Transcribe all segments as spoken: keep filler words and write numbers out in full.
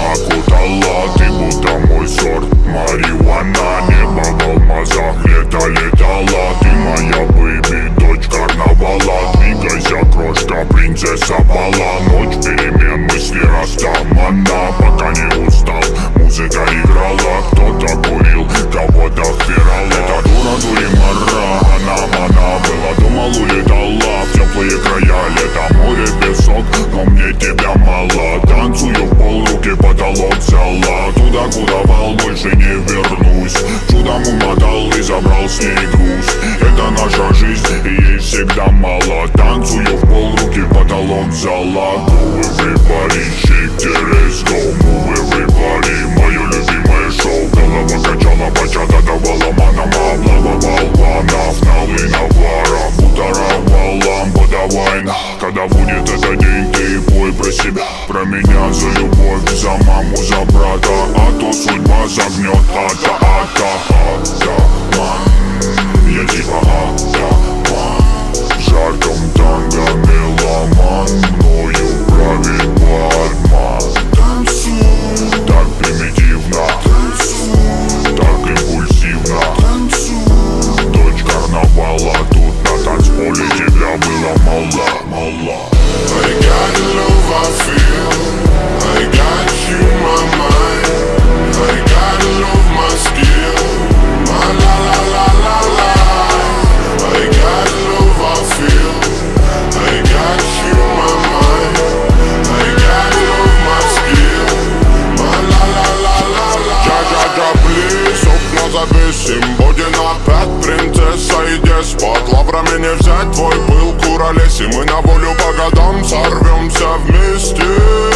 окутала. Ты будто мой сорт марихуана. Небо в алмазах, лето летала. Ты моя бэйби, дочь карнавала. Двигайся, крошка, принцесса бала. Ночь перемен, мысли растамана. Пока не устал, музыка играла. Кто-то курил, кого-то впирал. Это дура дуримара, она мана была. Думал, улетала в теплые края. Лето, море, песок, но мне тебя мало. Танцую в пол, руки потолок взяла. Туда, куда вал, больше не вернусь. Чудом умотал и забрал с ней груз. Это наша жизнь, и ей всегда мало. Танцую в пол, руки потолок взяла. Go everybody, shake the let's go. Move everybody, мое любимое шоу. Голова качала, бачата давала манама. Облава болванов, налы навара. Бутаровала, подавай. Когда будет этот день, ты пой про себя, про меня, за любовь, за маму, за брата. А то судьба загнет, ата, ата, ата, ман. Я типа ата, ман. В жарком танго меломан. Мною правит бармен. Танцуй, так примитивно. Танцуй, так импульсивно. Танцуй, дочь карнавала. Тут на танцполе тебя было мало, мало. I got the love I feel, I got you my mind, I got the love my skill, my la la la la la. I got the love I feel, I got you my mind, I got the love my skill, my la la la la la. Джа-джа-джа, плиз, окна завесим, Бодин опять принцесса и деспот. Лаврами не взять твой пыл, куролес, и мы на волю по годам сорвемся вместе.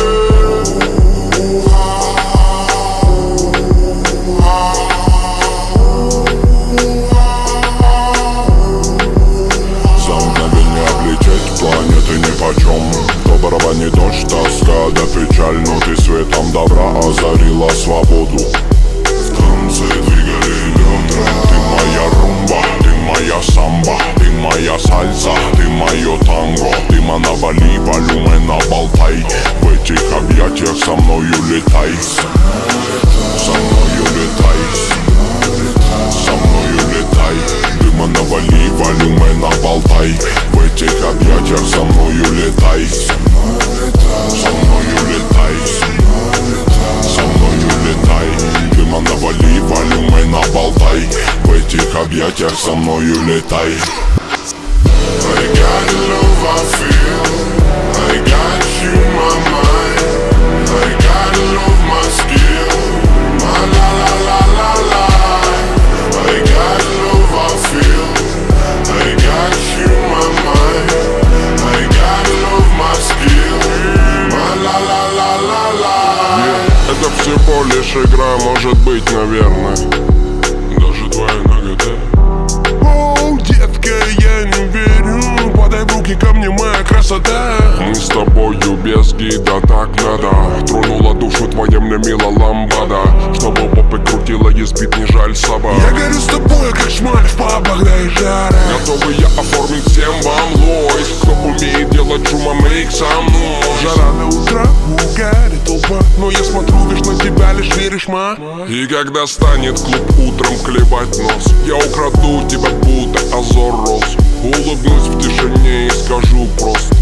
За мгновение облететь планеты нипочем. То барабанит дождь, тоска да печаль, но ты светом добра озарила свободу. В танце двигали бедра. Ты моя румба, ты моя самба, ты моя сальса, ты мое танго. Ты манавали, полюмай, наболтай. В этих объятиях со мною летай. Со мною летай. Со мною летай. Ты манавали, полюмай, наболтай. В этих объятиях со мною летай. Со мною летай. Со мною летай. Ты манавали, полюмай, наболтай. В этих объятиях со мною летай. I got the love I feel, I got you my mind, I got the love my skill, my la la la la la. I got the love I feel, I got you my mind, I got the love my skill, my la la la la la. Yeah, это всего лишь игра, может быть, наверное. Даже твоя нагота. Оу, детка, я не верю. Подай в руки ко мне, моя красота. Мы с тобою без гида, так надо. Тронула душу твоя мне мила ламбада. Чтобы попы крутила, избит не жаль собак. Я горю с тобой, как шмаль в пабах, да и жара. Готовы я оформить всем вам лойс. Кто умеет делать шума, мейк со мной. Жара до утра, угарит толпа. Но я смотрю, лишь на тебя, лишь веришь, ма. И когда станет клуб утром клевать нос, я украду тебя, будто Азор Рос. Улыбнусь в тишине и скажу просто: